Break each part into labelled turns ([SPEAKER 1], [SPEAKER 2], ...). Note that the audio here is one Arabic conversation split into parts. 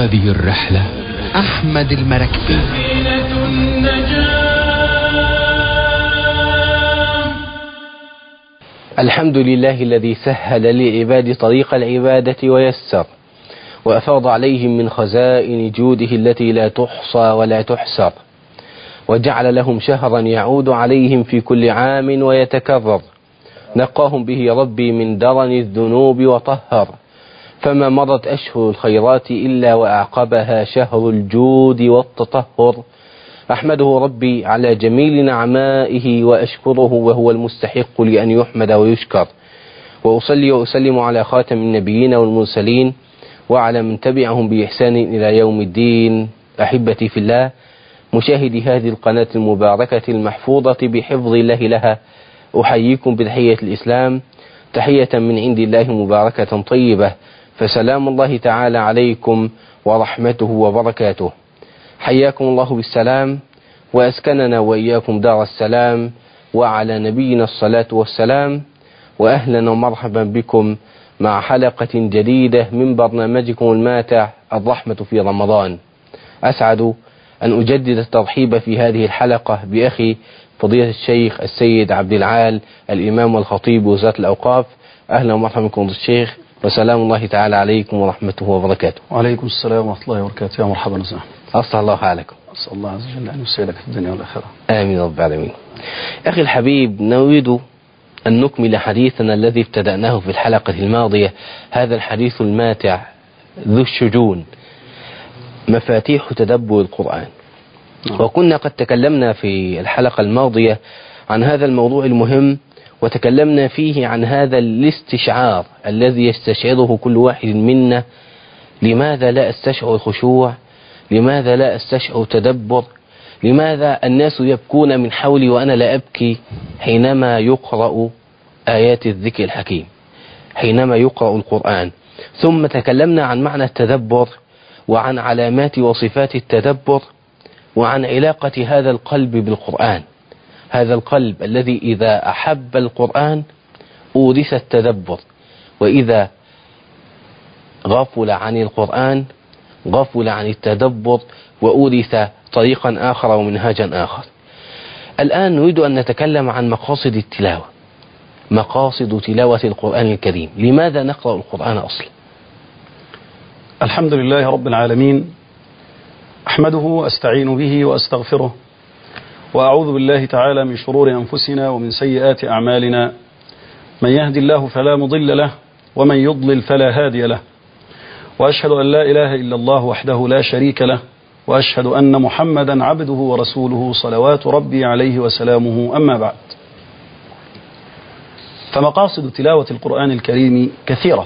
[SPEAKER 1] هذه الرحلة
[SPEAKER 2] أحمد المركبي.
[SPEAKER 3] الحمد لله الذي سهل للعباد طريق العبادة ويسر، وأفاض عليهم من خزائن جوده التي لا تحصى ولا تحسر، وجعل لهم شهرا يعود عليهم في كل عام ويتكرر، نقاهم به ربي من درن الذنوب وطهر، فما مضت أشهر الخيرات إلا وأعقبها شهر الجود والتطهر. أحمده ربي على جميل نعمائه وأشكره وهو المستحق لأن يحمد ويشكر، وأصلي وأسلم على خاتم النبيين والمرسلين وعلى من تبعهم بإحسان إلى يوم الدين. أحبتي في الله، مشاهدي هذه القناة المباركة المحفوظة بحفظ الله لها، أحييكم بتحية الإسلام، تحية من عند الله مباركة طيبة، فسلام الله تعالى عليكم ورحمته وبركاته. حياكم الله بالسلام، وأسكننا وإياكم دار السلام، وعلى نبينا الصلاة والسلام، وأهلا ومرحبا بكم مع حلقة جديدة من برنامجكم الماتع الرحمة في رمضان. أسعد أن أجدد الترحيب في هذه الحلقة بأخي فضيلة الشيخ السيد عبد العال الإمام والخطيب وزارة الأوقاف. أهلا ومرحبا بكم الشيخ، وسلام الله تعالى عليكم ورحمته وبركاته.
[SPEAKER 4] وعليكم السلام ورحمة الله وبركاته. يا مرحبا وسهلا.
[SPEAKER 3] أصلح الله حالكم.
[SPEAKER 4] أسأل الله عز وجل أن يسعدك في الدنيا والآخرة.
[SPEAKER 3] آمين رب العالمين. أخي الحبيب، نريد أن نكمل حديثنا الذي ابتدأناه في الحلقة الماضية، هذا الحديث الماتع ذو الشجون، مفاتيح تدبر القرآن. وكنا قد تكلمنا في الحلقة الماضية عن هذا الموضوع المهم، وتكلمنا فيه عن هذا الاستشعار الذي يستشعره كل واحد منا. لماذا لا أستشعر خشوع؟ لماذا لا أستشعر تدبر؟ لماذا الناس يبكون من حولي وأنا لا أبكي حينما يقرأ آيات الذكر الحكيم، حينما يقرأ القرآن؟ ثم تكلمنا عن معنى التدبر، وعن علامات وصفات التدبر، وعن علاقة هذا القلب بالقرآن، هذا القلب الذي إذا أحب القرآن أورث التدبر، وإذا غفل عن القرآن غفل عن التدبر وأورث طريقا آخر ومنهاجا آخر. الآن نريد أن نتكلم عن مقاصد التلاوة، مقاصد تلاوة القرآن الكريم. لماذا نقرأ القرآن أصلا؟
[SPEAKER 4] الحمد لله رب العالمين، أحمده وأستعين به وأستغفره، وأعوذ بالله تعالى من شرور أنفسنا ومن سيئات أعمالنا، من يهدي الله فلا مضل له ومن يضلل فلا هادي له، وأشهد أن لا إله إلا الله وحده لا شريك له، وأشهد أن محمدا عبده ورسوله صلوات ربي عليه وسلامه. أما بعد، فمقاصد تلاوة القرآن الكريم كثيرة.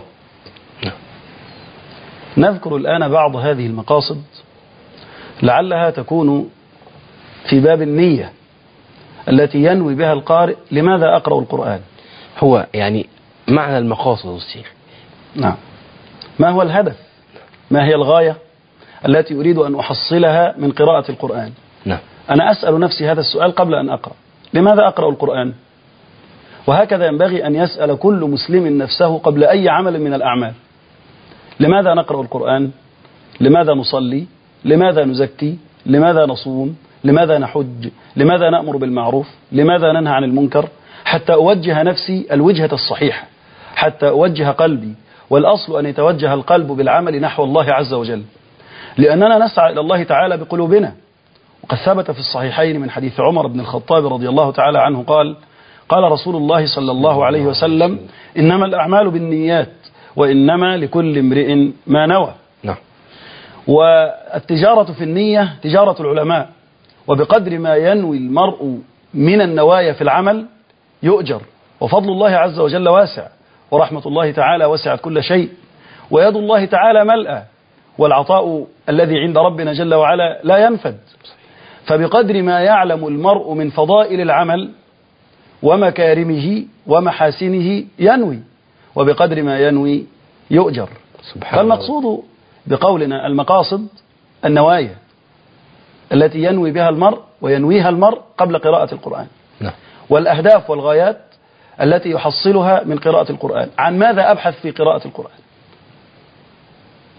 [SPEAKER 4] نذكر الآن بعض هذه المقاصد لعلها تكون في باب النية التي ينوي بها القارئ لماذا أقرأ القرآن.
[SPEAKER 3] هو يعني معنى المقاصد الشيخ.
[SPEAKER 4] نعم، ما هو الهدف؟ ما هي الغاية التي أريد أن أحصلها من قراءة القرآن؟
[SPEAKER 3] نعم.
[SPEAKER 4] أنا أسأل نفسي هذا السؤال قبل أن أقرأ. لماذا أقرأ القرآن؟ وهكذا ينبغي أن يسأل كل مسلم نفسه قبل أي عمل من الأعمال. لماذا نقرأ القرآن؟ لماذا نصلي؟ لماذا نزكي؟ لماذا نصوم؟ لماذا نحج؟ لماذا نأمر بالمعروف؟ لماذا ننهى عن المنكر؟ حتى أوجه نفسي الوجهة الصحيحة، حتى أوجه قلبي. والأصل أن يتوجه القلب بالعمل نحو الله عز وجل، لأننا نسعى إلى الله تعالى بقلوبنا. وقد ثبت في الصحيحين من حديث عمر بن الخطاب رضي الله تعالى عنه قال رسول الله صلى الله عليه وسلم: إنما الأعمال بالنيات وإنما لكل امرئ ما نوى.
[SPEAKER 3] نعم.
[SPEAKER 4] والتجارة في النية تجارة العلماء، وبقدر ما ينوي المرء من النوايا في العمل يؤجر. وفضل الله عز وجل واسع، ورحمة الله تعالى وسعت كل شيء، ويد الله تعالى ملأى، والعطاء الذي عند ربنا جل وعلا لا ينفد. فبقدر ما يعلم المرء من فضائل العمل ومكارمه ومحاسنه ينوي، وبقدر ما ينوي يؤجر. فالمقصود بقولنا المقاصد النوايا التي ينوي بها المرء وينويها المرء قبل قراءة القرآن.
[SPEAKER 3] نعم.
[SPEAKER 4] والأهداف والغايات التي يحصلها من قراءة القرآن. عن ماذا أبحث في قراءة القرآن؟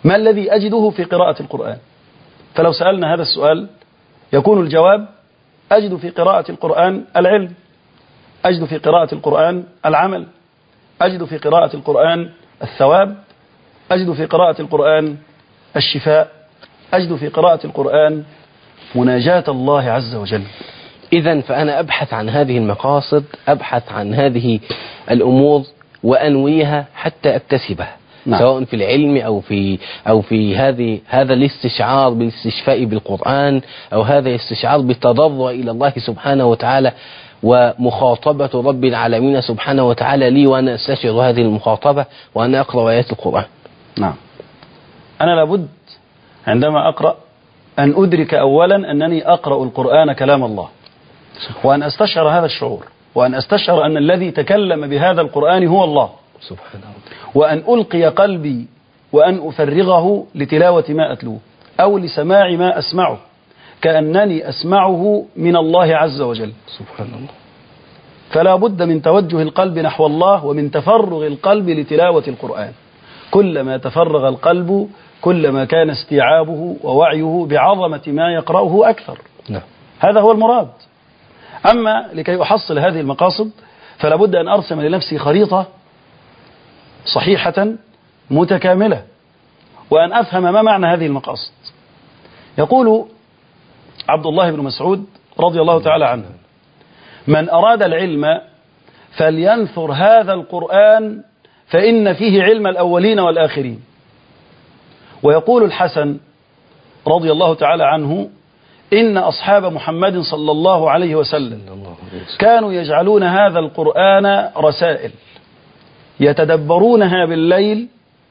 [SPEAKER 4] ما الذي أجده في قراءة القرآن؟ فلو سألنا هذا السؤال يكون الجواب: أجد في قراءة القرآن العلم، أجد في قراءة القرآن العمل، أجد في قراءة القرآن الثواب، أجد في قراءة القرآن الشفاء، أجد في قراءة القرآن مناجاة الله عز وجل.
[SPEAKER 3] إذن فأنا أبحث عن هذه المقاصد، أبحث عن هذه الأمور وأنويها حتى أكتسبها. نعم. سواء في العلم أو في هذا الاستشعار بالاستشفاء بالقرآن، أو هذا الاستشعار بالتضرع إلى الله سبحانه وتعالى ومخاطبة رب العالمين سبحانه وتعالى لي، وأنا أستشعر هذه المخاطبة وأنا أقرأ آيات القرآن.
[SPEAKER 4] نعم. أنا لابد عندما أقرأ أن أدرك أولا أنني أقرأ القرآن كلام الله، وأن أستشعر هذا الشعور، وأن أستشعر أن الذي تكلم بهذا القرآن هو الله
[SPEAKER 3] سبحانه،
[SPEAKER 4] وأن ألقي قلبي وأن أفرغه لتلاوة ما أتلوه أو لسماع ما أسمعه كأنني أسمعه من الله عز وجل
[SPEAKER 3] سبحان الله.
[SPEAKER 4] فلا بد من توجه القلب نحو الله ومن تفرغ القلب لتلاوة القرآن. كلما تفرغ القلب كلما كان استيعابه ووعيه بعظمة ما يقرأه أكثر.
[SPEAKER 3] نعم.
[SPEAKER 4] هذا هو المراد. أما لكي أحصل هذه المقاصد فلا بد أن أرسم لنفسي خريطة صحيحة متكاملة، وأن أفهم ما معنى هذه المقاصد. يقول عبد الله بن مسعود رضي الله تعالى عنه: من أراد العلم فلينثر هذا القرآن فإن فيه علم الأولين والآخرين. ويقول الحسن رضي الله تعالى عنه: إن أصحاب محمد صلى الله عليه وسلم كانوا يجعلون هذا القرآن رسائل يتدبرونها بالليل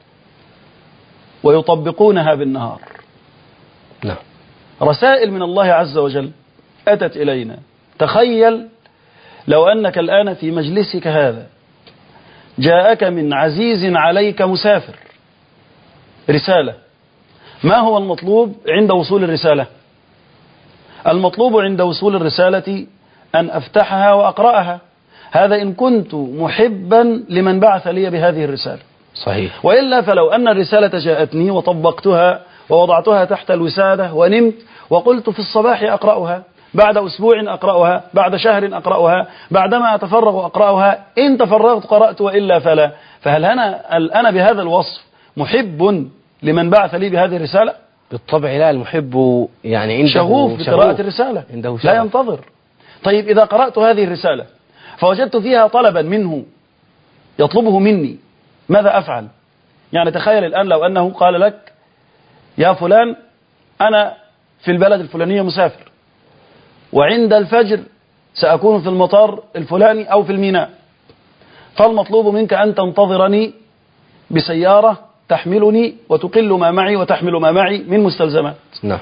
[SPEAKER 4] ويطبقونها بالنهار.
[SPEAKER 3] نعم.
[SPEAKER 4] رسائل من الله عز وجل أتت إلينا. تخيل لو أنك الآن في مجلسك هذا جاءك من عزيز عليك مسافر رسالة. ما هو المطلوب عند وصول الرسالة؟ المطلوب عند وصول الرسالة أن أفتحها وأقرأها. هذا إن كنت محبا لمن بعث لي بهذه الرسالة.
[SPEAKER 3] صحيح.
[SPEAKER 4] وإلا فلو أن الرسالة جاءتني وطبقتها ووضعتها تحت الوسادة ونمت وقلت في الصباح أقرأها، بعد أسبوع أقرأها، بعد شهر أقرأها، بعدما أتفرغ أقرأها، إن تفرغت قرأت وإلا فلا. فهل أنا بهذا الوصف محب لمن بعث لي بهذه الرسالة؟
[SPEAKER 3] بالطبع لا. المحب يعني عنده
[SPEAKER 4] شغوف بقراءة الرسالة، لا ينتظر. طيب إذا قرأت هذه الرسالة فوجدت فيها طلبا منه يطلبه مني، ماذا أفعل؟ يعني تخيل الآن لو أنه قال لك: يا فلان أنا في البلد الفلانية مسافر، وعند الفجر سأكون في المطار الفلاني أو في الميناء، فالمطلوب منك أن تنتظرني بسيارة تحملني وتقل ما معي وتحمل ما معي من مستلزمات.
[SPEAKER 3] نعم.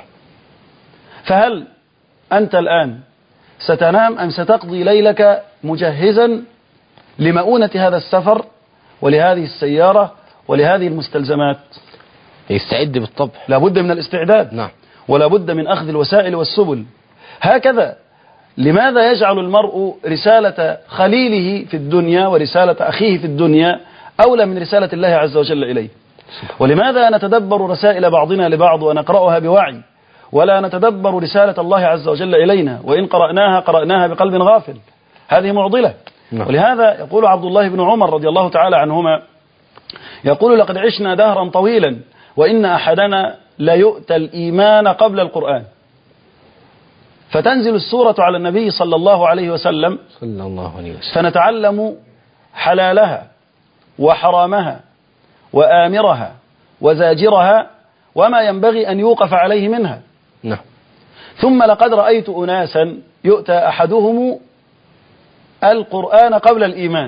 [SPEAKER 4] فهل أنت الآن ستنام أم ستقضي ليلك مجهزا لمؤونة هذا السفر ولهذه السيارة ولهذه المستلزمات؟
[SPEAKER 3] يستعد بالطبع.
[SPEAKER 4] لا بد من الاستعداد.
[SPEAKER 3] نعم.
[SPEAKER 4] ولا بد من أخذ الوسائل والسبل. هكذا لماذا يجعل المرء رسالة خليله في الدنيا ورسالة أخيه في الدنيا أولى من رسالة الله عز وجل إليه؟ ولماذا نتدبر رسائل بعضنا لبعض ونقرأها بوعي ولا نتدبر رسالة الله عز وجل إلينا، وإن قرأناها بقلب غافل؟ هذه معضلة. ولهذا يقول عبد الله بن عمر رضي الله تعالى عنهما، يقول: لقد عشنا دهرا طويلا وإن أحدنا لا يؤتى الإيمان قبل القرآن. فتنزل السورة على النبي صلى الله عليه وسلم فنتعلم حلالها وحرامها وآمرها وزاجرها وما ينبغي أن يوقف عليه منها.
[SPEAKER 3] نعم.
[SPEAKER 4] ثم لقد رأيت أناسا يؤتى أحدهم القرآن قبل الإيمان،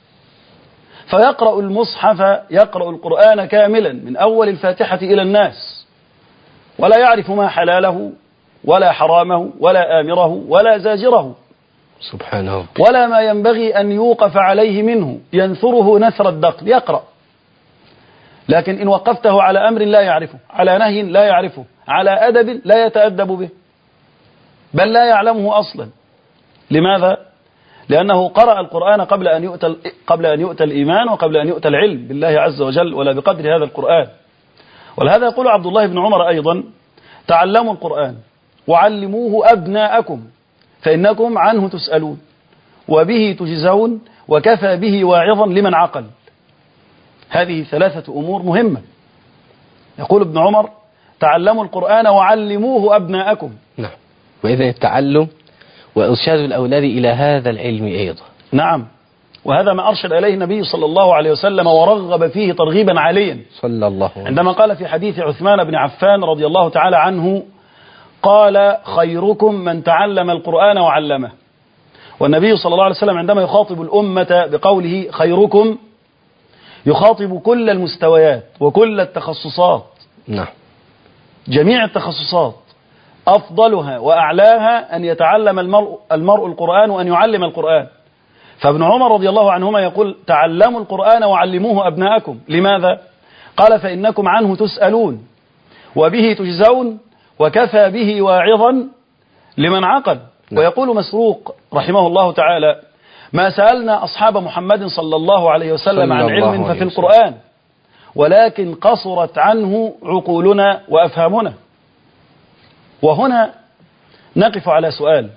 [SPEAKER 4] فيقرأ المصحف، يقرأ القرآن كاملا من أول الفاتحة إلى الناس، ولا يعرف ما حلاله ولا حرامه ولا آمره ولا زاجره،
[SPEAKER 3] سبحانه،
[SPEAKER 4] ولا ما ينبغي أن يوقف عليه منه، ينثره نثر الدقل، يقرأ. لكن إن وقفته على أمر لا يعرفه، على نهي لا يعرفه، على أدب لا يتأدب به، بل لا يعلمه أصلا. لماذا؟ لأنه قرأ القرآن قبل أن يؤتى الإيمان وقبل أن يؤتى العلم بالله عز وجل ولا بقدر هذا القرآن. ولهذا يقول عبد الله بن عمر أيضا: تعلموا القرآن وعلموه أبناءكم فإنكم عنه تسألون وبه تجزون وكفى به واعظا لمن عقل. هذه ثلاثة أمور مهمة. يقول ابن عمر: تعلموا القرآن وعلموه أبناءكم.
[SPEAKER 3] نعم. وإذن التعلم وإرشاد الأولاد إلى هذا العلم أيضا.
[SPEAKER 4] نعم. وهذا ما أرشد إليه النبي صلى الله عليه وسلم ورغب فيه ترغيبا عليا
[SPEAKER 3] صلى الله عليه وسلم
[SPEAKER 4] عندما قال في حديث عثمان بن عفان رضي الله تعالى عنه: قال: خيركم من تعلم القرآن وعلمه. والنبي صلى الله عليه وسلم عندما يخاطب الأمة بقوله خيركم يخاطب كل المستويات وكل التخصصات.
[SPEAKER 3] نعم.
[SPEAKER 4] جميع التخصصات أفضلها وأعلاها أن يتعلم المرء القرآن وأن يعلم القرآن. فابن عمر رضي الله عنهما يقول: تعلموا القرآن وعلموه أبناءكم. لماذا؟ قال: فإنكم عنه تسألون وبه تجزون وكفى به واعظا لمن عقل. ويقول مسروق رحمه الله تعالى: ما سألنا أصحاب محمد صلى الله عليه وسلم عن علم ففي القرآن، ولكن قصرت عنه عقولنا وأفهامنا. وهنا نقف على سؤال: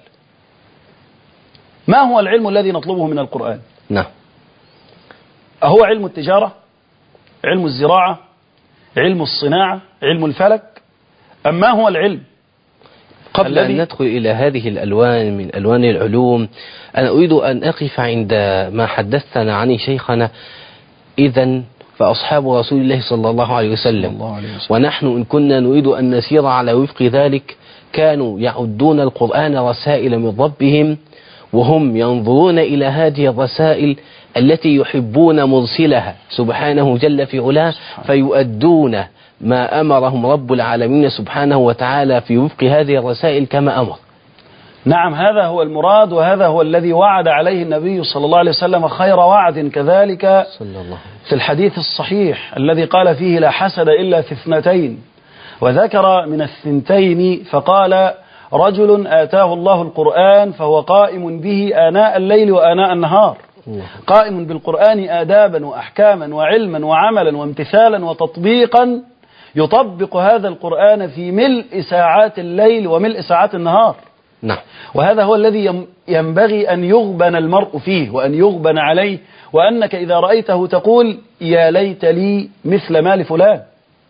[SPEAKER 4] ما هو العلم الذي نطلبه من القرآن؟
[SPEAKER 3] نعم.
[SPEAKER 4] أهو علم التجارة؟ علم الزراعة؟ علم الصناعة؟ علم الفلك؟ أم ما هو العلم؟
[SPEAKER 3] قبل أن ندخل إلى هذه الألوان من ألوان العلوم، أنا أريد أن أقف عند ما حدثنا عنه شيخنا. إذن فأصحاب رسول الله صلى الله عليه وسلم ونحن إن كنا نريد أن نسير على وفق ذلك كانوا يعدون القرآن رسائل من ربهم، وهم ينظرون إلى هذه الرسائل التي يحبون مرسلها سبحانه جل في علاه، فيؤدون ما أمرهم رب العالمين سبحانه وتعالى في وفق هذه الرسائل كما أمر.
[SPEAKER 4] نعم، هذا هو المراد، وهذا هو الذي وعد عليه النبي صلى الله عليه وسلم خير وعد كذلك في الحديث الصحيح الذي قال فيه: لا حسد إلا في اثنتين. وذكر من الثنتين فقال: رجل آتاه الله القرآن فهو قائم به آناء الليل وآناء النهار، قائم بالقرآن آدابا وأحكاما وعلما وعملا وامتثالا وتطبيقا، يطبق هذا القرآن في ملء ساعات الليل وملء ساعات النهار.
[SPEAKER 3] نعم.
[SPEAKER 4] وهذا هو الذي ينبغي أن يغبن المرء فيه وأن يغبن عليه، وأنك إذا رأيته تقول: يا ليت لي مثل مال فلان.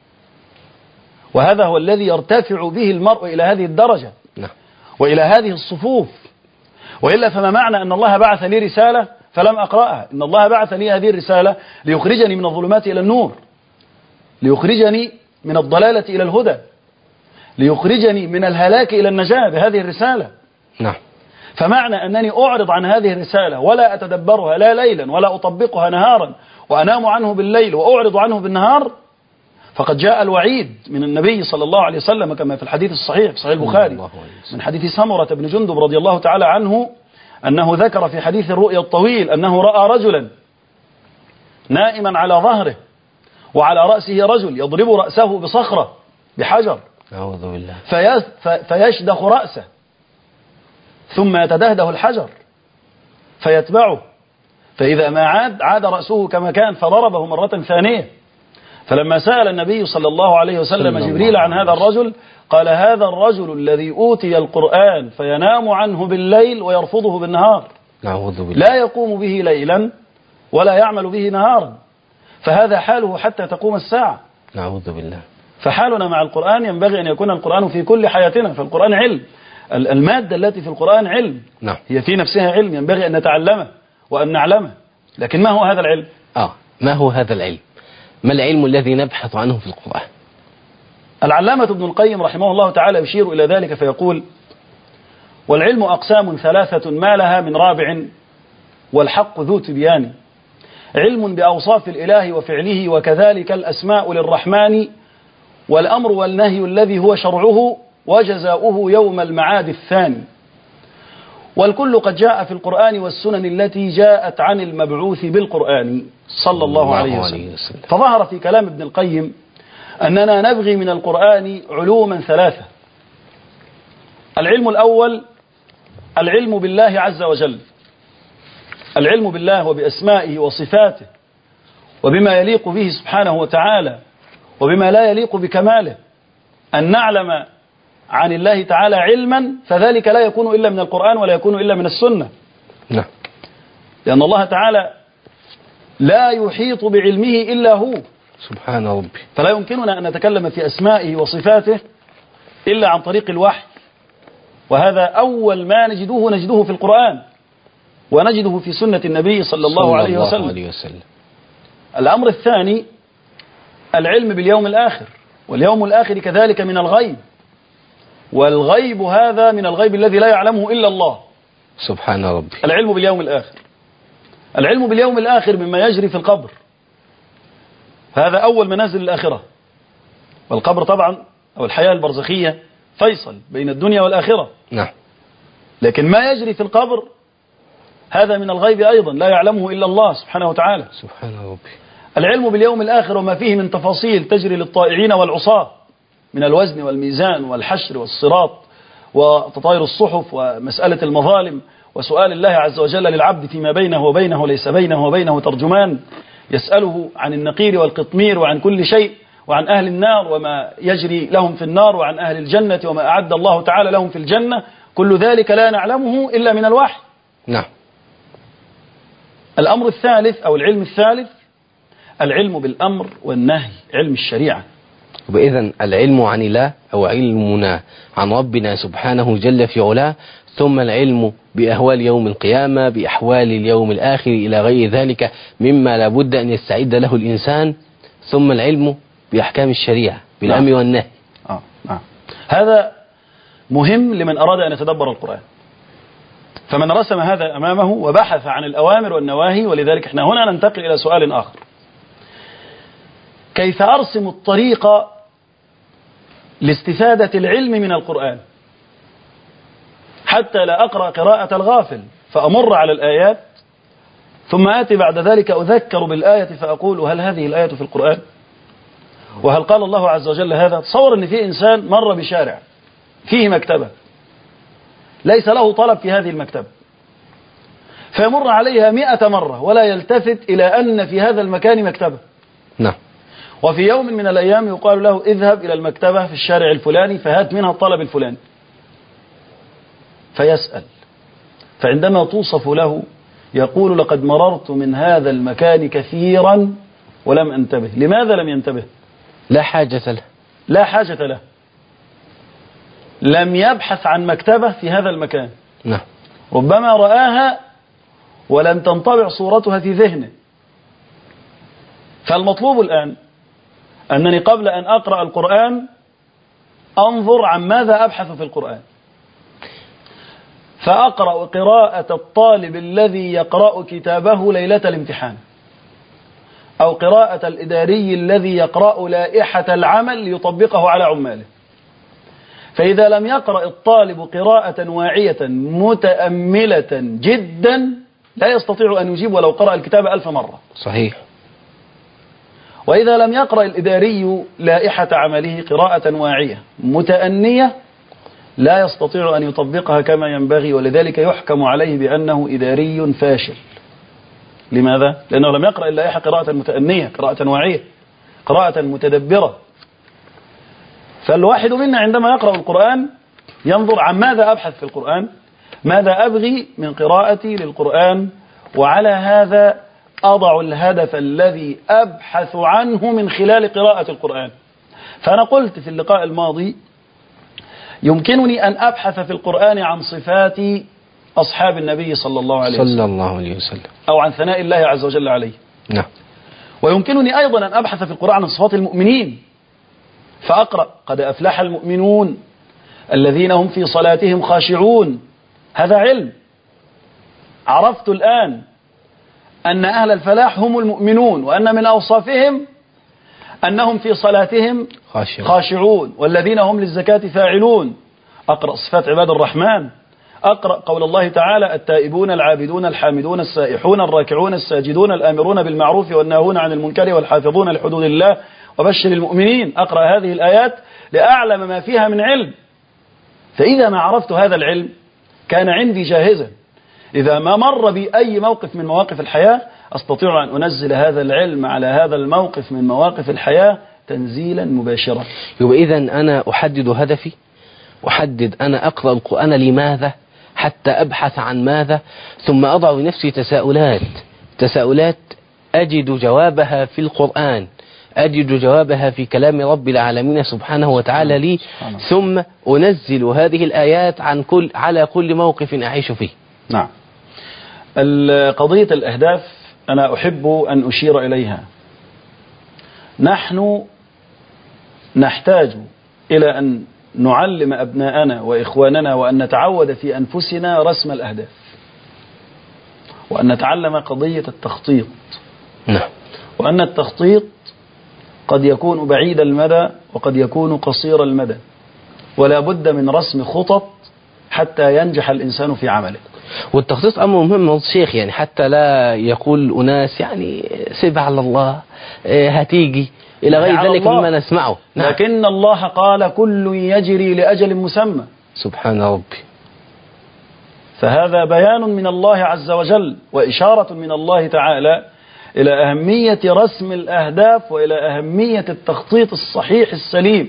[SPEAKER 4] وهذا هو الذي يرتفع به المرء إلى هذه الدرجة وإلى هذه الصفوف. وإلا فما معنى أن الله بعث لي رسالة فلم أقرأها؟ إن الله بعث لي هذه الرسالة ليخرجني من الظلمات إلى النور، ليخرجني من الضلالة إلى الهدى، ليخرجني من الهلاك إلى النجاة بهذه الرسالة.
[SPEAKER 3] نعم.
[SPEAKER 4] فمعنى أنني أعرض عن هذه الرسالة ولا أتدبرها لا ليلا ولا أطبقها نهارا وأنام عنه بالليل وأعرض عنه بالنهار، فقد جاء الوعيد من النبي صلى الله عليه وسلم كما في الحديث الصحيح في صحيح البخاري من حديث سمرة بن جندب رضي الله تعالى عنه أنه ذكر في حديث الرؤيا الطويل أنه رأى رجلا نائما على ظهره وعلى رأسه رجل يضرب رأسه بصخرة بحجر،
[SPEAKER 3] أعوذ بالله،
[SPEAKER 4] فيشدخ رأسه ثم يتدهده الحجر فيتبعه، فإذا ما عاد رأسه كما كان فضربه مرة ثانية. فلما سأل النبي صلى الله عليه وسلم جبريل عن هذا الرجل قال: هذا الرجل الذي أوتي القرآن فينام عنه بالليل ويرفضه بالنهار، لا يقوم به ليلا ولا يعمل به نهارا، فهذا حاله حتى تقوم الساعة.
[SPEAKER 3] نعوذ بالله.
[SPEAKER 4] فحالنا مع القرآن ينبغي أن يكون القرآن في كل حياتنا، فالقرآن علم، المادة التي في القرآن علم، هي في نفسها علم ينبغي أن نتعلمه وأن نعلمه. لكن ما هو هذا العلم؟
[SPEAKER 3] ما هو هذا العلم؟ ما العلم الذي نبحث عنه في القرآن؟
[SPEAKER 4] العلامة ابن القيم رحمه الله تعالى يشير إلى ذلك فيقول: والعلم أقسام ثلاثة ما لها من رابع والحق ذو تبيان، علم بأوصاف الإله وفعله وكذلك الأسماء للرحمن، والأمر والنهي الذي هو شرعه وجزاؤه يوم المعاد الثاني، والكل قد جاء في القرآن والسنن التي جاءت عن المبعوث بالقرآن صلى الله عليه وسلم. فظهر في كلام ابن القيم أننا نبغي من القرآن علوما ثلاثة. العلم الأول العلم بالله عز وجل، العلم بالله وبأسمائه وصفاته وبما يليق به سبحانه وتعالى وبما لا يليق بكماله. أن نعلم عن الله تعالى علما فذلك لا يكون إلا من القرآن ولا يكون إلا من السنة.
[SPEAKER 3] نعم.
[SPEAKER 4] لأن الله تعالى لا يحيط بعلمه إلا هو
[SPEAKER 3] سبحان ربي.
[SPEAKER 4] فلا يمكننا أن نتكلم في أسمائه وصفاته إلا عن طريق الوحي، وهذا أول ما نجده في القرآن ونجده في سنة النبي صلى الله عليه وسلم. الأمر الثاني العلم باليوم الآخر، واليوم الآخر كذلك من الغيب، والغيب هذا من الغيب الذي لا يعلمه إلا الله
[SPEAKER 3] سبحان ربي.
[SPEAKER 4] العلم باليوم الآخر، العلم باليوم الآخر مما يجري في القبر، هذا أول منازل الآخرة. والقبر طبعا أو الحياة البرزخية فيصل بين الدنيا والآخرة.
[SPEAKER 3] نعم.
[SPEAKER 4] لكن ما يجري في القبر هذا من الغيب أيضا لا يعلمه إلا الله سبحانه وتعالى.
[SPEAKER 3] سبحان ربي.
[SPEAKER 4] العلم باليوم الآخر وما فيه من تفاصيل تجري للطائعين والعصاة من الوزن والميزان والحشر والصراط وتطاير الصحف ومسألة المظالم وسؤال الله عز وجل للعبد فيما بينه وبينه ليس بينه وبينه ترجمان يسأله عن النقير والقطمير وعن كل شيء، وعن أهل النار وما يجري لهم في النار، وعن أهل الجنة وما أعد الله تعالى لهم في الجنة. كل ذلك لا نعلمه إلا من الوحي.
[SPEAKER 3] نعم.
[SPEAKER 4] الأمر الثالث أو العلم الثالث العلم بالأمر والنهي، علم الشريعة.
[SPEAKER 3] وإذن العلم عن الله أو علمنا عن ربنا سبحانه جل في علاه، ثم العلم بأهوال يوم القيامة، بأحوال اليوم الآخر إلى غير ذلك مما لا بد أن يستعد له الإنسان، ثم العلم بأحكام الشريعة بالأمر والنهي.
[SPEAKER 4] نعم. هذا مهم لمن أراد أن يتدبر القرآن، فمن رسم هذا أمامه وبحث عن الأوامر والنواهي. ولذلك احنا هنا ننتقل إلى سؤال آخر: كيف أرسم الطريق لاستفادة العلم من القرآن حتى لا أقرأ قراءة الغافل فأمر على الآيات ثم آتي بعد ذلك أذكر بالآية فأقول هل هذه الآية في القرآن؟ وهل قال الله عز وجل هذا؟ تصور أن في إنسان مر بشارع فيه مكتبة ليس له طلب في هذه المكتبة، فيمر عليها 100 مرة ولا يلتفت إلى أن في هذا المكان مكتبة.
[SPEAKER 3] نعم.
[SPEAKER 4] وفي يوم من الأيام يقال له اذهب إلى المكتبة في الشارع الفلاني فهات منها الطلب الفلاني، فيسأل، فعندما توصف له يقول لقد مررت من هذا المكان كثيرا ولم أنتبه. لماذا لم ينتبه؟
[SPEAKER 3] لا حاجة له.
[SPEAKER 4] لا حاجة له، لم يبحث عن مكتبة في هذا المكان.
[SPEAKER 3] نعم.
[SPEAKER 4] ربما رآها ولم تنطبع صورتها في ذهنه. فالمطلوب الآن أنني قبل أن أقرأ القرآن أنظر عن ماذا أبحث في القرآن، فأقرأ قراءة الطالب الذي يقرأ كتابه ليلة الامتحان، أو قراءة الإداري الذي يقرأ لائحة العمل ليطبقه على عماله. فإذا لم يقرأ الطالب قراءة واعية متأملة جدا لا يستطيع أن يجيب ولو قرأ الكتاب 1000 مرة.
[SPEAKER 3] صحيح.
[SPEAKER 4] وإذا لم يقرأ الإداري لائحة عمله قراءة واعية متأنية لا يستطيع أن يطبقها كما ينبغي، ولذلك يحكم عليه بأنه إداري فاشل. لماذا؟ لأنه لم يقرأ اللائحة قراءة متأنية، قراءة واعية، قراءة متدبرة. فالواحد منا عندما يقرأ القرآن ينظر عن ماذا أبحث في القرآن، ماذا أبغي من قراءتي للقرآن، وعلى هذا أضع الهدف الذي أبحث عنه من خلال قراءة القرآن. فأنا قلت في اللقاء الماضي يمكنني أن أبحث في القرآن عن صفات أصحاب النبي صلى الله عليه وسلم أو عن ثناء الله عز وجل عليه.
[SPEAKER 3] نعم.
[SPEAKER 4] ويمكنني أيضا أن أبحث في القرآن عن صفات المؤمنين، فأقرأ قد أفلح المؤمنون الذين هم في صلاتهم خاشعون. هذا علم. عرفت الآن أن أهل الفلاح هم المؤمنون، وأن من أوصافهم أنهم في صلاتهم خاشعون، والذين هم للزكاة فاعلون. أقرأ صفات عباد الرحمن، أقرأ قول الله تعالى التائبون العابدون الحامدون السائحون الراكعون الساجدون الآمرون بالمعروف والناهون عن المنكر والحافظون لحدود الله وبشر المؤمنين. أقرأ هذه الآيات لأعلم ما فيها من علم، فإذا ما عرفت هذا العلم كان عندي جاهزا، إذا ما مر بي أي موقف من مواقف الحياة أستطيع أن أنزل هذا العلم على هذا الموقف من مواقف الحياة تنزيلا مباشرا.
[SPEAKER 3] يبقى إذا أنا أحدد هدفي، أحدد أنا أقرأ القرآن لماذا، حتى أبحث عن ماذا، ثم أضع لنفسي تساؤلات أجد جوابها في القرآن، أجد جوابها في كلام رب العالمين سبحانه وتعالى لي، ثم أنزل هذه الآيات على كل موقف أعيش فيه.
[SPEAKER 4] نعم. قضية الأهداف أنا أحب أن أشير إليها. نحن نحتاج إلى أن نعلم أبناءنا وإخواننا وأن نتعود في أنفسنا رسم الأهداف، وأن نتعلم قضية التخطيط.
[SPEAKER 3] نعم.
[SPEAKER 4] وأن التخطيط قد يكون بعيد المدى وقد يكون قصير المدى، ولا بد من رسم خطط حتى ينجح الإنسان في عمله.
[SPEAKER 3] والتخطيط أمر مهم شيخ، يعني حتى لا يقول أناس يعني سيب على الله هتيجي إلى غير ذلك مما نسمعه.
[SPEAKER 4] نعم. لكن الله قال كل يجري لأجل مسمى.
[SPEAKER 3] سبحان ربي.
[SPEAKER 4] فهذا بيان من الله عز وجل وإشارة من الله تعالى إلى أهمية رسم الأهداف وإلى أهمية التخطيط الصحيح السليم.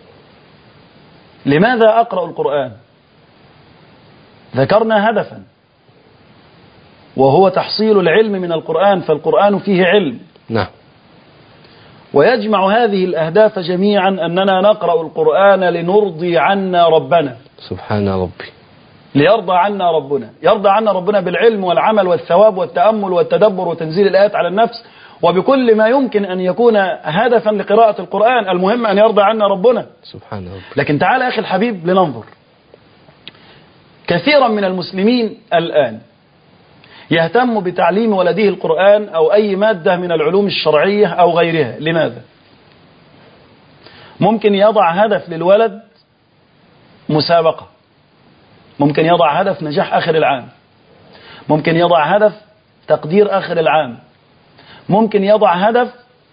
[SPEAKER 4] لماذا أقرأ القرآن؟ ذكرنا هدفا وهو تحصيل العلم من القرآن، فالقرآن فيه علم.
[SPEAKER 3] نعم.
[SPEAKER 4] ويجمع هذه الأهداف جميعا أننا نقرأ القرآن لنرضي عنا ربنا.
[SPEAKER 3] سبحان ربي.
[SPEAKER 4] ليرضى عنا ربنا، يرضى عنا ربنا بالعلم والعمل والثواب والتأمل والتدبر وتنزيل الآيات على النفس وبكل ما يمكن أن يكون هدفا لقراءة القرآن. المهم أن يرضى عنا ربنا.
[SPEAKER 3] سبحان ربي.
[SPEAKER 4] لكن تعال أخي الحبيب لننظر. كثيرا من المسلمين الآن يهتم بتعليم ولده القرآن أو أي مادة من العلوم الشرعية أو غيرها. لماذا؟ ممكن يضع هدف للولد مسابقة، ممكن يضع هدف نجاح آخر العام، ممكن يضع هدف تقدير آخر العام، ممكن يضع هدف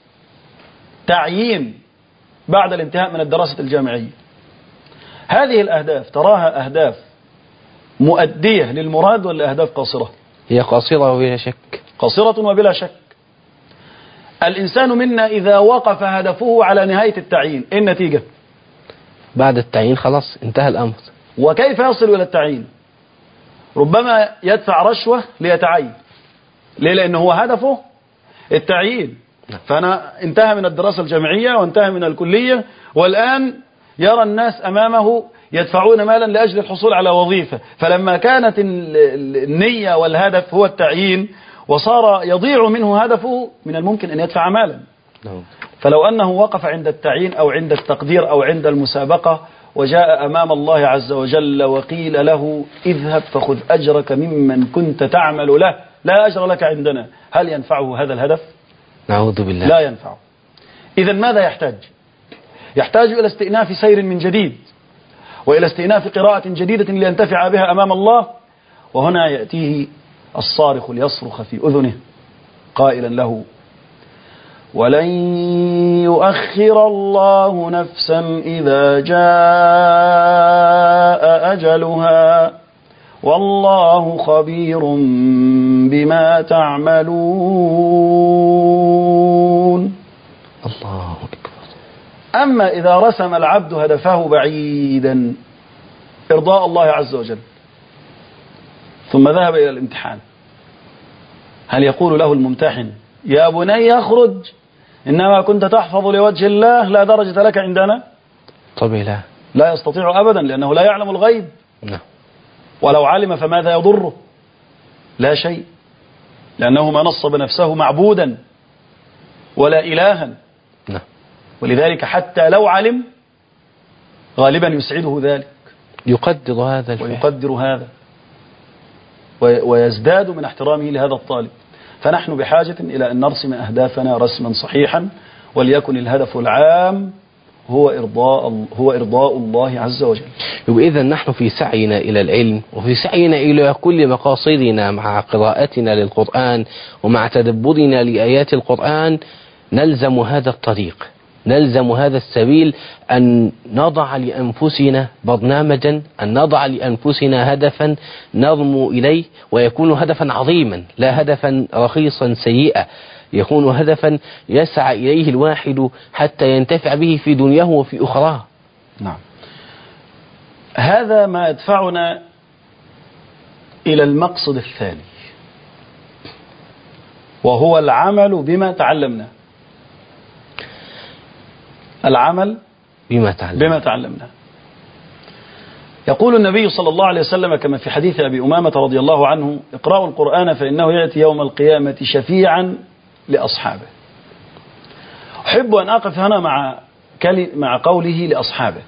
[SPEAKER 4] تعيين بعد الانتهاء من الدراسة الجامعية. هذه الأهداف تراها أهداف مؤدية للمراد ولا أهداف قاصرة؟
[SPEAKER 3] هي قاصرة وبلا شك.
[SPEAKER 4] قاصرة وبلا شك. الإنسان منا إذا وقف هدفه على نهاية التعيين، إيه النتيجة؟
[SPEAKER 3] بعد التعيين خلاص انتهى الأمر.
[SPEAKER 4] وكيف يصل إلى التعيين؟ ربما يدفع رشوة ليتعين. ليه؟ لأنه هو هدفه التعيين. فأنا انتهى من الدراسة الجامعية وانتهى من الكلية، والآن يرى الناس أمامه يدفعون مالا لأجل الحصول على وظيفة، فلما كانت النية والهدف هو التعيين وصار يضيع منه هدفه، من الممكن أن يدفع مالا. فلو أنه وقف عند التعيين أو عند التقدير أو عند المسابقة وجاء أمام الله عز وجل وقيل له اذهب فخذ أجرك ممن كنت تعمل له، لا أجر لك عندنا، هل ينفعه هذا الهدف؟
[SPEAKER 3] نعوذ بالله.
[SPEAKER 4] لا ينفعه. إذن ماذا يحتاج؟ يحتاج إلى استئناف سير من جديد، وإلى استئناف قراءة جديدة لينتفع بها أمام الله. وهنا يأتيه الصارخ ليصرخ في أذنه قائلا له ولن يؤخر الله نفسا إذا جاء أجلها والله خبير بما تعملون.
[SPEAKER 3] الله أكبر.
[SPEAKER 4] أما إذا رسم العبد هدفه بعيدا إرضاء الله عز وجل ثم ذهب إلى الامتحان، هل يقول له الممتحن يا بني اخرج إنما كنت تحفظ لوجه الله لا درجة لك عندنا؟
[SPEAKER 3] طبعا
[SPEAKER 4] لا يستطيع أبدا، لأنه لا يعلم الغيب.
[SPEAKER 3] نعم.
[SPEAKER 4] ولو علم فماذا يضره؟ لا شيء، لأنه ما نصب نفسه معبودا ولا إلها.
[SPEAKER 3] نعم.
[SPEAKER 4] ولذلك حتى لو علم غالبا يسعده ذلك،
[SPEAKER 3] يقدر هذا الفعل
[SPEAKER 4] ويقدر هذا ويزداد من احترامه لهذا الطالب. فنحن بحاجة إلى أن نرسم أهدافنا رسما صحيحا، وليكن الهدف العام هو إرضاء الله عز وجل.
[SPEAKER 3] إذا نحن في سعينا إلى العلم وفي سعينا إلى كل مقاصدنا مع قراءتنا للقرآن ومع تدبرنا لآيات القرآن نلزم هذا الطريق، نلزم هذا السبيل، أن نضع لأنفسنا برنامجا، أن نضع لأنفسنا هدفا نرمو إليه، ويكون هدفا عظيما لا هدفا رخيصا سيئا. يكون هدفا يسعى إليه الواحد حتى ينتفع به في دنياه وفي أخراه.
[SPEAKER 4] نعم. هذا ما يدفعنا إلى المقصد الثاني، وهو العمل بما تعلمنا. العمل بما تعلمنا. يقول النبي صلى الله عليه وسلم كما في حديث أبي أمامة رضي الله عنه: اقرأوا القرآن فإنه يأتي يوم القيامة شفيعا لأصحابه. أحب أن أقف هنا مع قوله لأصحابه،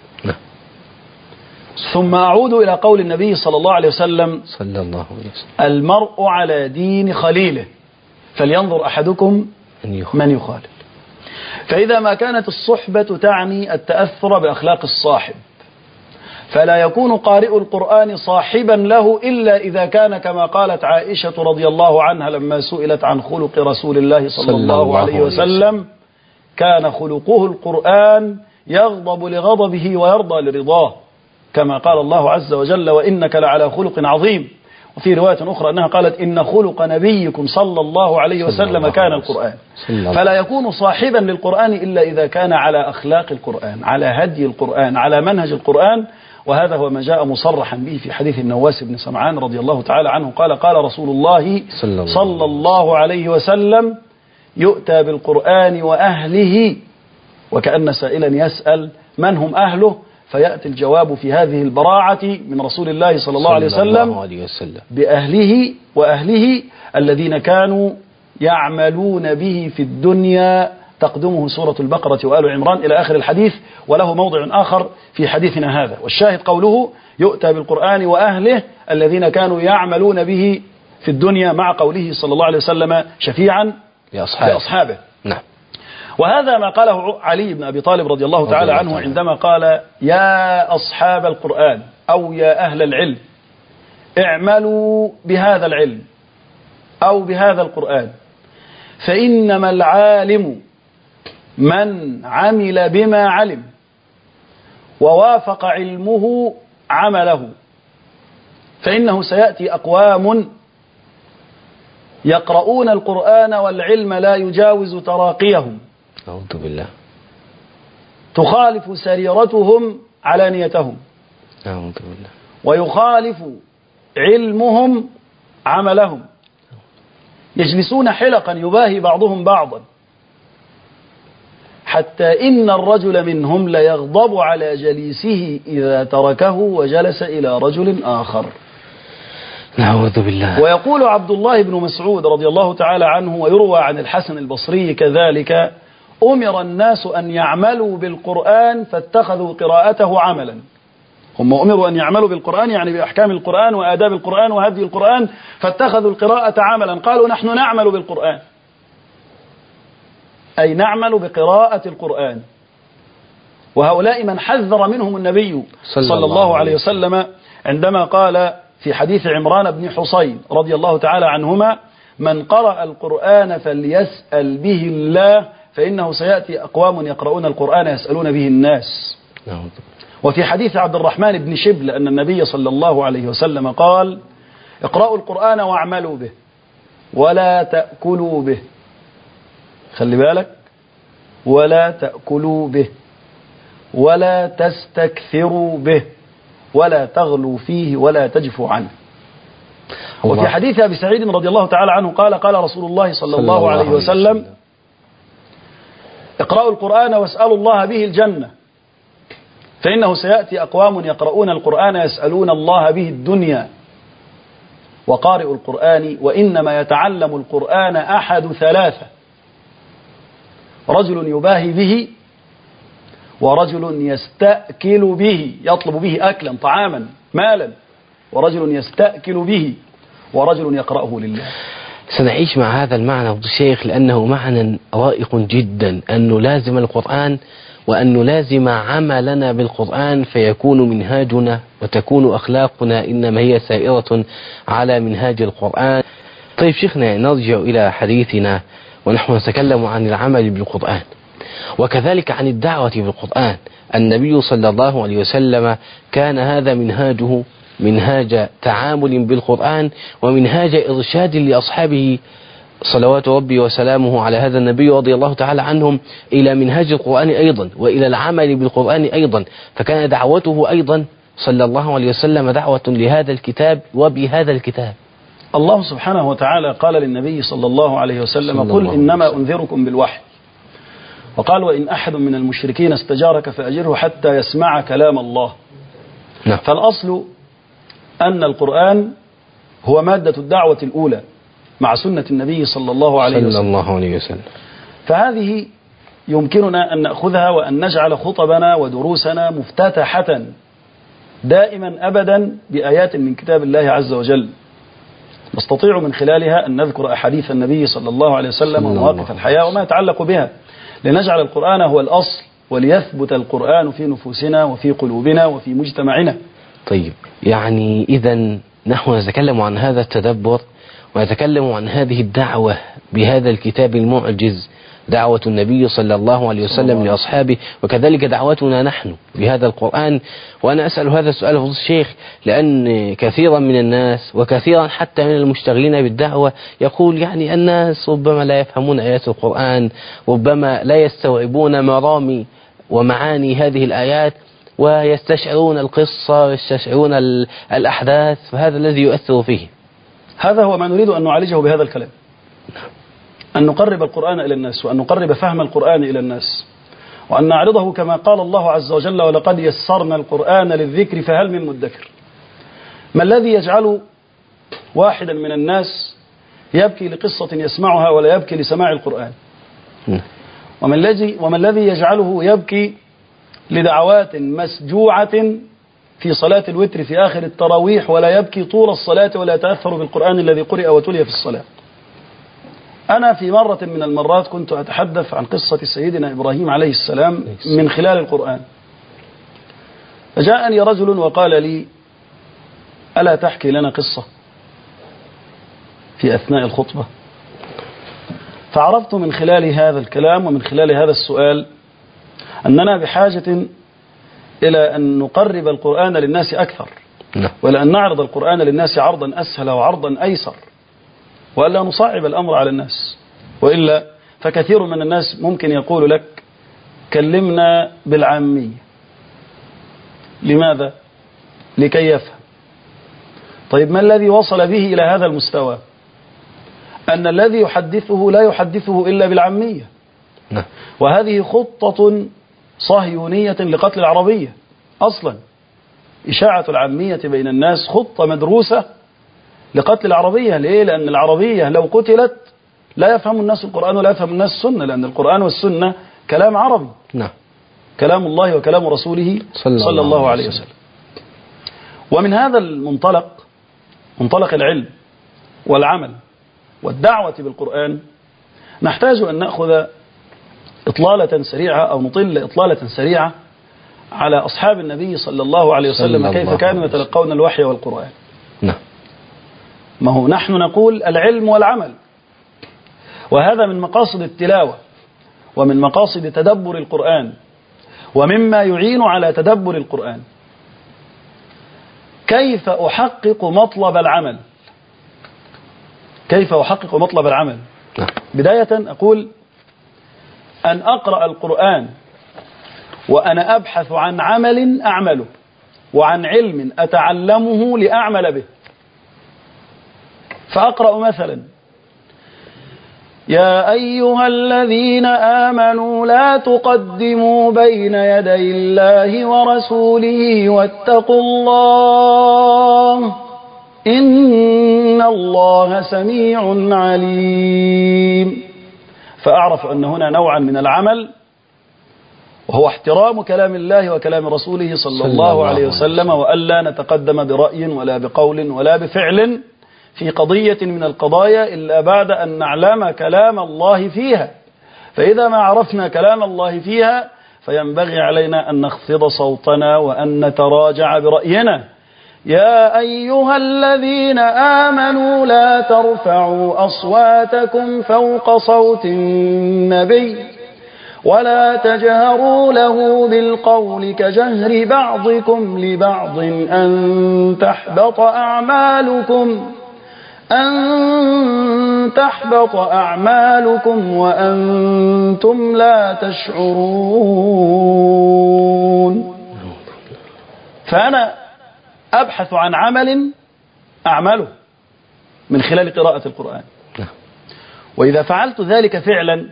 [SPEAKER 4] ثم أعود إلى قول النبي صلى الله عليه وسلم: المرء على دين خليله فلينظر أحدكم من يخالل. فإذا ما كانت الصحبة تعني التأثر بأخلاق الصاحب، فلا يكون قارئ القرآن صاحبا له إلا إذا كان كما قالت عائشة رضي الله عنها لما سئلت عن خلق رسول الله صلى الله عليه وسلم: كان خلقه القرآن يغضب لغضبه ويرضى لرضاه، كما قال الله عز وجل: وإنك لعلى خلق عظيم. وفي رواية أخرى أنها قالت: إن خلق نبيكم صلى الله عليه وسلم كان القرآن. فلا يكون صاحبا للقرآن إلا إذا كان على أخلاق القرآن، على هدي القرآن، على منهج القرآن. وهذا هو ما جاء مصرحا به في حديث النواس بن سمعان رضي الله تعالى عنه قال: قال رسول الله صلى الله عليه وسلم: يؤتى بالقرآن وأهله، وكأن سائلا يسأل من هم أهله، فيأتي الجواب في هذه البراعة من رسول الله صلى الله عليه وسلم بأهله وأهله الذين كانوا يعملون به في الدنيا، تقدمه سورة البقرة وآل عمران إلى آخر الحديث، وله موضع آخر في حديثنا هذا. والشاهد قوله: يؤتى بالقرآن وأهله الذين كانوا يعملون به في الدنيا، مع قوله صلى الله عليه وسلم: شفيعا لأصحابه.
[SPEAKER 3] نعم.
[SPEAKER 4] وهذا ما قاله علي بن أبي طالب رضي الله تعالى عنه عندما قال: يا أصحاب القرآن أو يا أهل العلم اعملوا بهذا العلم أو بهذا القرآن، فإنما العالم من عمل بما علم ووافق علمه عمله، فإنه سيأتي أقوام يقرؤون القرآن والعلم لا يجاوز تراقيهم،
[SPEAKER 3] أعوذ بالله،
[SPEAKER 4] تخالف سريرتهم علانيتهم،
[SPEAKER 3] أعوذ بالله،
[SPEAKER 4] ويخالف علمهم عملهم، يجلسون حلقا يباهي بعضهم بعضا، حتى إن الرجل منهم ليغضب على جليسه إذا تركه وجلس إلى رجل آخر.
[SPEAKER 3] نعوذ بالله.
[SPEAKER 4] ويقول عبد الله بن مسعود رضي الله تعالى عنه، ويروى عن الحسن البصري كذلك: أمر الناس أن يعملوا بالقرآن فاتخذوا قراءته عملا. هم أمروا أن يعملوا بالقرآن يعني بأحكام القرآن وآداب القرآن وهدي القرآن، فاتخذوا القراءة عملا، قالوا نحن نعمل بالقرآن، أي نعمل بقراءة القرآن. وهؤلاء من حذر منهم النبي صلى الله عليه وسلم عندما قال في حديث عمران بن حصين رضي الله تعالى عنهما: من قرأ القرآن فليسأل به الله، فإنه سيأتي أقوام يقرؤون القرآن يسألون به الناس. وفي حديث عبد الرحمن بن شبل أن النبي صلى الله عليه وسلم قال: اقرأوا القرآن واعملوا به ولا تأكلوا به. خلي بالك، ولا تأكلوا به ولا تستكثروا به ولا تغلوا فيه ولا تجفوا عنه. وفي حديث أبي سعيد رضي الله تعالى عنه قال: قال رسول الله صلى الله عليه وسلم: اقرأوا القرآن واسألوا الله به الجنة، فإنه سيأتي أقوام يقرؤون القرآن يسألون الله به الدنيا. وقارئ القرآن وإنما يتعلم القرآن أحد ثلاثة: رجل يباهي به، ورجل يستأكل به يطلب به أكلا طعاما مالا، ورجل يستأكل به، ورجل يقرأه لله.
[SPEAKER 3] سنعيش مع هذا المعنى فضيلة الشيخ، لأنه معنى رائق جدا، أن نلازم القرآن وأن نلازم عملنا بالقرآن، فيكون منهاجنا وتكون أخلاقنا إنما هي سائرة على منهاج القرآن. طيب شيخنا، نرجع إلى حديثنا ونحن نتكلم عن العمل بالقرآن وكذلك عن الدعوة بالقرآن. النبي صلى الله عليه وسلم كان هذا منهاجه، منهاج تعامل بالقرآن ومنهاج إرشاد لأصحابه صلوات ربي وسلامه على هذا النبي رضي الله تعالى عنهم إلى منهاج القرآن أيضا وإلى العمل بالقرآن أيضا، فكان دعوته أيضا صلى الله عليه وسلم دعوة لهذا الكتاب وبهذا الكتاب.
[SPEAKER 4] الله سبحانه وتعالى قال للنبي صلى الله عليه وسلم: قل إنما أنذركم بالوحي. وقال: وإن أحد من المشركين استجارك فأجره حتى يسمع كلام الله.
[SPEAKER 3] نعم.
[SPEAKER 4] فالأصل أن القرآن هو مادة الدعوة الأولى مع سنة النبي صلى الله عليه وسلم. فهذه يمكننا أن نأخذها وأن نجعل خطبنا ودروسنا مفتتحة دائما أبدا بآيات من كتاب الله عز وجل، نستطيع من خلالها أن نذكر أحاديث النبي صلى الله عليه وسلم ومواقف الحياة وما يتعلق بها، لنجعل القرآن هو الأصل وليثبت القرآن في نفوسنا وفي قلوبنا وفي مجتمعنا.
[SPEAKER 3] طيب، يعني إذا نحن نتكلم عن هذا التدبر ونتكلم عن هذه الدعوة بهذا الكتاب المعجز، دعوة النبي صلى الله عليه وسلم لأصحابه، وكذلك دعوتنا نحن بهذا القرآن. وأنا أسأل هذا السؤال فضيلة الشيخ لأن كثيرا من الناس وكثيرا حتى من المشتغلين بالدعوة يقول يعني الناس ربما لا يفهمون آيات القرآن، ربما لا يستوعبون مرامي ومعاني هذه الآيات، ويستشعرون القصة ويستشعرون الأحداث، فهذا الذي يؤثر فيه.
[SPEAKER 4] هذا هو ما نريد أن نعالجه بهذا الكلام، أن نقرب القرآن إلى الناس، وأن نقرب فهم القرآن إلى الناس، وأن نعرضه كما قال الله عز وجل: ولقد يسرنا القرآن للذكر فهل من مدكر. ما الذي يجعل واحدا من الناس يبكي لقصة يسمعها ولا يبكي لسماع القرآن؟ وما الذي يجعله يبكي لدعوات مسجوعة في صلاة الوتر في آخر التراويح ولا يبكي طول الصلاة ولا يتأثر بالقرآن الذي قرئ وتلي في الصلاة؟ أنا في مرة من المرات كنت أتحدث عن قصة سيدنا إبراهيم عليه السلام من خلال القرآن، فجاءني رجل وقال لي: ألا تحكي لنا قصة في أثناء الخطبة؟ فعرفت من خلال هذا الكلام ومن خلال هذا السؤال أننا بحاجة إلى أن نقرب القرآن للناس أكثر، ولأن نعرض القرآن للناس عرضا أسهل وعرضا أيسر، وألا نصعب الأمر على الناس، وإلا فكثير من الناس ممكن يقول لك: كلمنا بالعامية. لماذا؟ لكي يفهم. طيب، ما الذي وصل به إلى هذا المستوى؟ أن الذي يحدثه لا يحدثه إلا بالعامية، وهذه خطة صهيونية لقتل العربية أصلا. إشاعة العامية بين الناس خطة مدروسة لقتل العربية. ليه؟ لأن العربية لو قتلت لا يفهم الناس القرآن ولا يفهم الناس السنة، لأن القرآن والسنة كلام عربي، كلام الله وكلام رسوله صلى الله عليه وسلم. ومن هذا المنطلق، منطلق العلم والعمل والدعوة بالقرآن، نحتاج أن نأخذ إطلالة سريعة أو نطل إطلالة سريعة على أصحاب النبي صلى الله عليه وسلم كيف كانوا يتلقون الوحي والقرآن. ما هو نحن نقول العلم والعمل، وهذا من مقاصد التلاوة ومن مقاصد تدبر القرآن ومما يعين على تدبر القرآن. كيف أحقق مطلب العمل؟ كيف أحقق مطلب العمل؟ بداية أقول أن أقرأ القرآن وأنا أبحث عن عمل أعمله وعن علم أتعلمه لأعمل به. فأقرأ مثلا: يا أيها الذين آمنوا لا تقدموا بين يدي الله ورسوله واتقوا الله إن الله سميع عليم. فأعرف أن هنا نوعا من العمل وهو احترام كلام الله وكلام رسوله صلى الله عليه وسلم، وألا نتقدم برأي ولا بقول ولا بفعل في قضية من القضايا إلا بعد أن نعلم كلام الله فيها. فإذا ما عرفنا كلام الله فيها فينبغي علينا أن نخفض صوتنا وأن نتراجع برأينا. يا أيها الذين آمنوا لا ترفعوا أصواتكم فوق صوت النبي ولا تجهروا له بالقول كجهر بعضكم لبعض أن تحبط أعمالكم وأنتم لا تشعرون. فأنا أبحث عن عمل أعمله من خلال قراءة القرآن، وإذا فعلت ذلك فعلا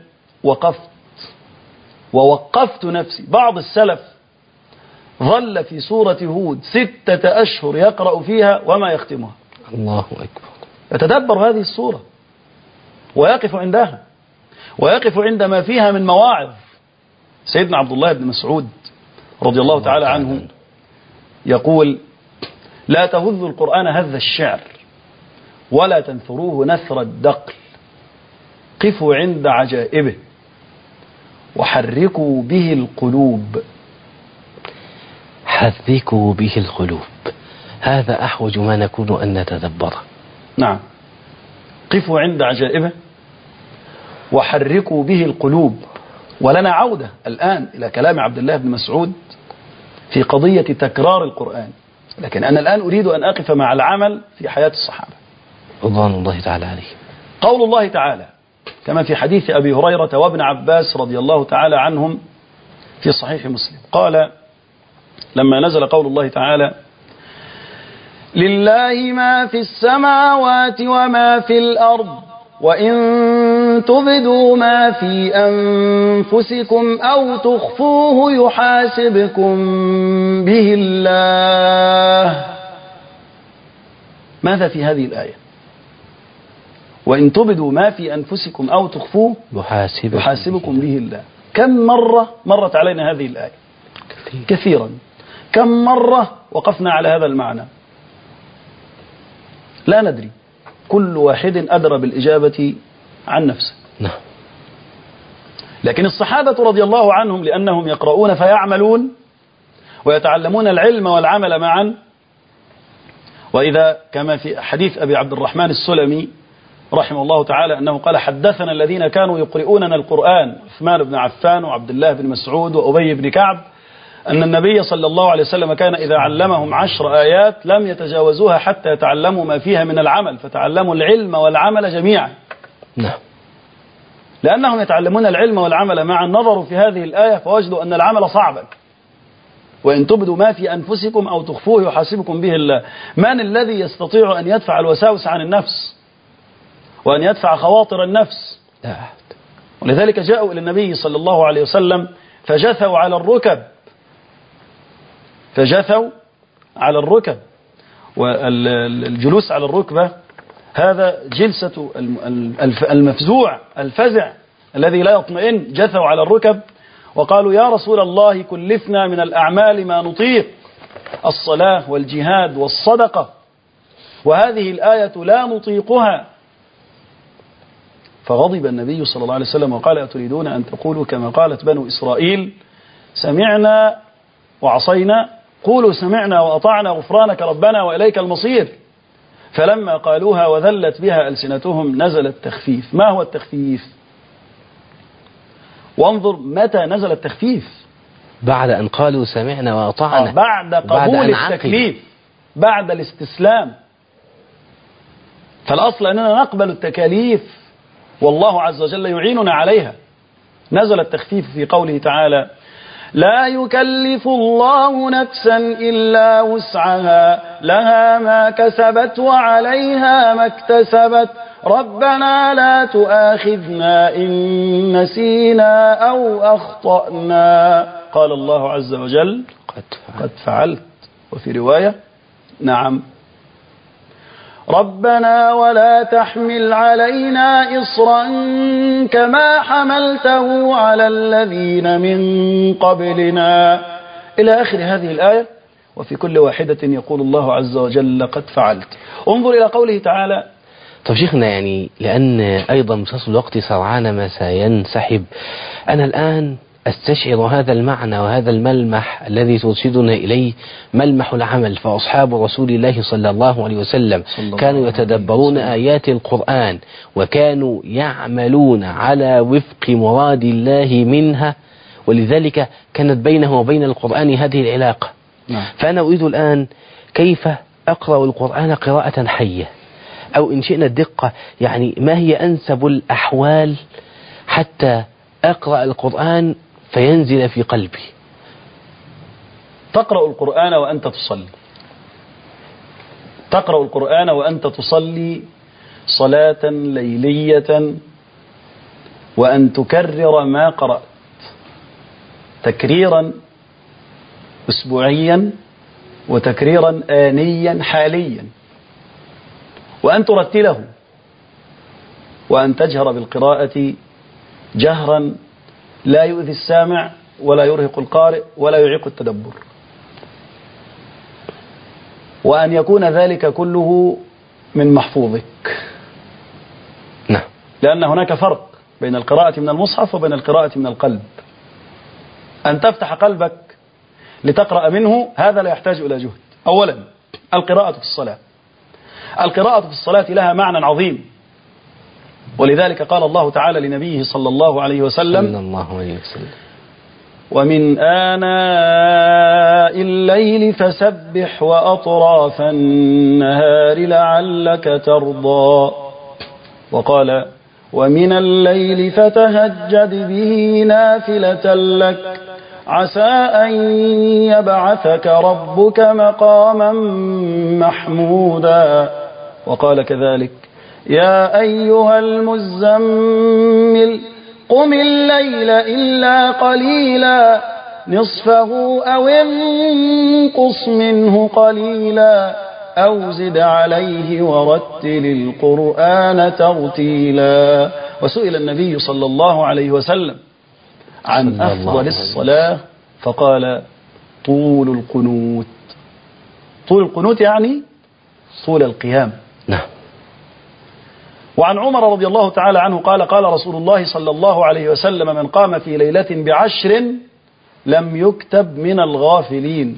[SPEAKER 4] ووقفت نفسي. بعض السلف ظل في سورة هود 6 أشهر يقرأ فيها وما يختمها.
[SPEAKER 3] الله أكبر.
[SPEAKER 4] يتدبر هذه السورة ويقف عندها، ويقف عند ما فيها من مواعظ. سيدنا عبد الله بن مسعود رضي الله تعالى عنه يقول: لا تهذوا القرآن هذ الشعر ولا تنثروه نثر الدقل، قفوا عند عجائبه وحركوا به القلوب.
[SPEAKER 3] حركوا به القلوب، هذا أحوج ما نكون أن نتدبره.
[SPEAKER 4] نعم، قفوا عند عجائبه وحركوا به القلوب. ولنا عودة الآن إلى كلام عبد الله بن مسعود في قضية تكرار القرآن، لكن أنا الآن أريد أن أقف مع العمل في حياة الصحابة
[SPEAKER 3] رضوان الله تعالى عليهم.
[SPEAKER 4] قول الله تعالى كما في حديث أبي هريرة وابن عباس رضي الله تعالى عنهم في صحيح مسلم، قال لما نزل قول الله تعالى: لله ما في السماوات وما في الأرض وإن تبدوا ما في أنفسكم أو تخفوه يحاسبكم به الله. ماذا في هذه الآية؟ وإن تبدوا ما في أنفسكم أو تخفوه يحاسبكم به الله. كم مرة مرت علينا هذه الآية؟ كثيرا. كم مرة وقفنا على هذا المعنى؟ لا ندري، كل واحد أدرى بالإجابة عن نفسه.
[SPEAKER 3] نعم.
[SPEAKER 4] لكن الصحابة رضي الله عنهم لأنهم يقرؤون فيعملون ويتعلمون العلم والعمل معا. وإذا كما في حديث أبي عبد الرحمن السلمي رحمه الله تعالى أنه قال: حدثنا الذين كانوا يقرؤوننا القرآن عثمان بن عفان وعبد الله بن مسعود وأبي بن كعب أن النبي صلى الله عليه وسلم كان إذا علمهم 10 آيات لم يتجاوزوها حتى يتعلموا ما فيها من العمل، فتعلموا العلم والعمل جميعا.
[SPEAKER 3] نعم.
[SPEAKER 4] لأنهم يتعلمون العلم والعمل معا، نظروا في هذه الآية فوجدوا أن العمل صعبا. وإن تبدوا ما في أنفسكم أو تخفوه يحاسبكم به الله. من الذي يستطيع أن يدفع الوساوس عن النفس وأن يدفع خواطر النفس؟
[SPEAKER 3] لا أحد.
[SPEAKER 4] ولذلك جاءوا إلى النبي صلى الله عليه وسلم فجثوا على الركب، والجلوس على الركبة هذا جلسة المفزوع الفزع الذي لا يطمئن. جثوا على الركب وقالوا: يا رسول الله كلفنا من الأعمال ما نطيق، الصلاة والجهاد والصدقة، وهذه الآية لا نطيقها. فغضب النبي صلى الله عليه وسلم وقال: أتريدون أن تقولوا كما قالت بنو إسرائيل سمعنا وعصينا؟ قولوا سمعنا وأطعنا غفرانك ربنا وإليك المصير. فلما قالوها وذلت بها ألسنتهم نزل التخفيف. ما هو التخفيف؟ وانظر متى نزل التخفيف:
[SPEAKER 3] بعد أن قالوا سمعنا وأطعنا،
[SPEAKER 4] بعد قبول التكليف، بعد الاستسلام. فالأصل أننا نقبل التكاليف والله عز وجل يعيننا عليها. نزل التخفيف في قوله تعالى: لا يكلف الله نفسا إلا وسعها لها ما كسبت وعليها ما اكتسبت ربنا لا تؤاخذنا إن نسينا أو أخطأنا. قال الله عز وجل: قد فعلت. وفي رواية: نعم. ربنا ولا تحمل علينا إصرا كما حملته على الذين من قبلنا، إلى آخر هذه الآية. وفي كل واحدة يقول الله عز وجل: قد فعلت. انظر إلى قوله تعالى.
[SPEAKER 3] طب شيخنا، يعني لأن أيضا امتصاص الوقت سرعان ما سينسحب، أنا الآن أستشعر هذا المعنى وهذا الملمح الذي ترشدنا إليه، ملمح العمل. فأصحاب رسول الله صلى الله عليه وسلم كانوا يتدبرون آيات القرآن وكانوا يعملون على وفق مراد الله منها، ولذلك كانت بينه وبين القرآن هذه العلاقة. فأنا أريد الآن كيف أقرأ القرآن قراءة حية، أو إن شئنا الدقة يعني ما هي أنسب الأحوال حتى أقرأ القرآن فينزل في قلبي؟
[SPEAKER 4] تقرأ القرآن وأنت تصلي، تقرأ القرآن وأنت تصلي صلاة ليلية، وأن تكرر ما قرأت تكريرا أسبوعيا وتكريرا آنيا حاليا، وأن ترتله، وأن تجهر بالقراءة جهرا لا يؤذي السامع ولا يرهق القارئ ولا يعيق التدبر، وأن يكون ذلك كله من محفوظك.
[SPEAKER 3] نعم.
[SPEAKER 4] لأن هناك فرق بين القراءة من المصحف وبين القراءة من القلب. أن تفتح قلبك لتقرأ منه هذا لا يحتاج إلى جهد. أولا القراءة في الصلاة، القراءة في الصلاة لها معنى عظيم، ولذلك قال الله تعالى لنبيه صلى الله عليه وسلم: ومن آناء الليل فسبح وأطراف النهار لعلك ترضى. وقال: ومن الليل فتهجد به نافلة لك عسى أن يبعثك ربك مقاما محمودا. وقال كذلك: يا أيها المزمل قم الليل إلا قليلا نصفه أو انقص منه قليلا أو زد عليه ورتل القرآن ترتيلا. وسئل النبي صلى الله عليه وسلم عن أفضل الصلاة فقال: طول القنوت. طول القنوت يعني طول القيام.
[SPEAKER 3] نعم.
[SPEAKER 4] وعن عمر رضي الله تعالى عنه قال: قال رسول الله صلى الله عليه وسلم: من قام في ليلة ب10 لم يكتب من الغافلين،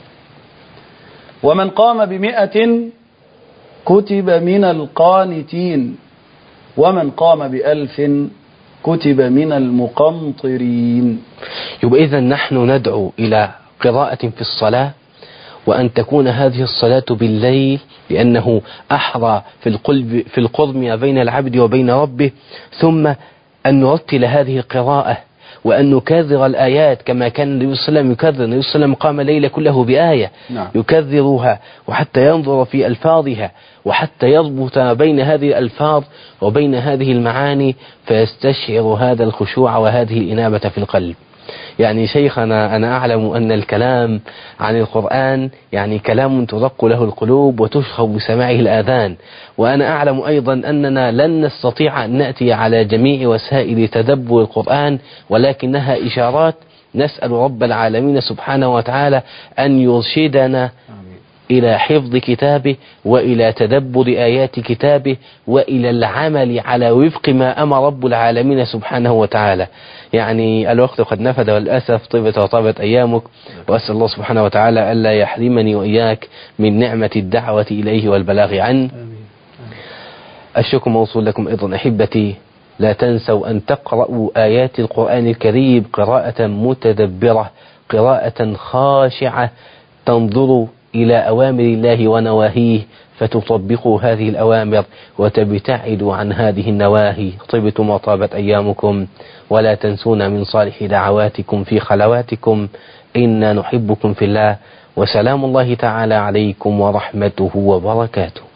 [SPEAKER 4] ومن قام ب100 كتب من القانتين، ومن قام ب1000 كتب من المقنطرين.
[SPEAKER 3] يبقى إذن نحن ندعو إلى قراءة في الصلاة، وأن تكون هذه الصلاة بالليل لأنه أحرى في القرب ما بين العبد وبين ربه، ثم أن نرتل هذه القراءة وأن نكرر الآيات كما كان النبي صلى الله عليه وسلم يكرر. النبي صلى الله عليه وسلم قام الليل كله بآية يكررها وحتى ينظر في ألفاظها وحتى يضبط بين هذه الألفاظ وبين هذه المعاني فيستشعر هذا الخشوع وهذه الإنابة في القلب. يعني شيخنا أنا أعلم أن الكلام عن القرآن يعني كلام ترق له القلوب وتشخب بسماعه الآذان، وأنا أعلم أيضا أننا لن نستطيع أن نأتي على جميع وسائل تدبر القرآن، ولكنها إشارات. نسأل رب العالمين سبحانه وتعالى أن يرشدنا إلى حفظ كتابه وإلى تدبر آيات كتابه وإلى العمل على وفق ما أمر رب العالمين سبحانه وتعالى. يعني الوقت قد نفد والأسف، طبت وطابت أيامك، وأسأل الله سبحانه وتعالى ألا يحرمني وإياك من نعمة الدعوة إليه والبلاغ عنه. الشكر موصول لكم أيضا أحبتي. لا تنسوا أن تقرأوا آيات القرآن الكريم قراءة متدبرة، قراءة خاشعة، تنظروا إلى أوامر الله ونواهيه فتطبقوا هذه الأوامر وتبتعدوا عن هذه النواهي. طبتم وطابت أيامكم، ولا تنسونا من صالح دعواتكم في خلواتكم. إنا نحبكم في الله، وسلام الله تعالى عليكم ورحمته وبركاته.